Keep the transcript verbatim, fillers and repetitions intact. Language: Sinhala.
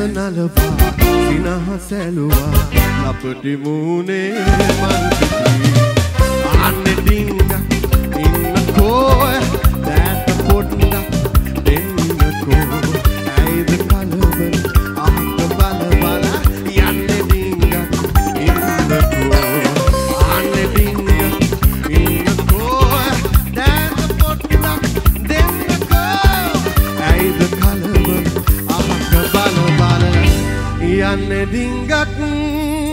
නලපා සිනහ සැලුවා ලපටි මූනේ මල් පිටි අනේ ඩිංග ඉන්නකෝ දැත පොඩ්ඩක් දෙන්නකෝ ඇයිද කලබල අහක බල බල යන්නේ ඩිංග ඉන්නකෝ අනේ ඩිංග ඉන්නකෝ දැත පොඩ්ඩක් දෙන්නකෝ ඇයිද කලබල අහක බල බල යන්නේ ඩිංගක්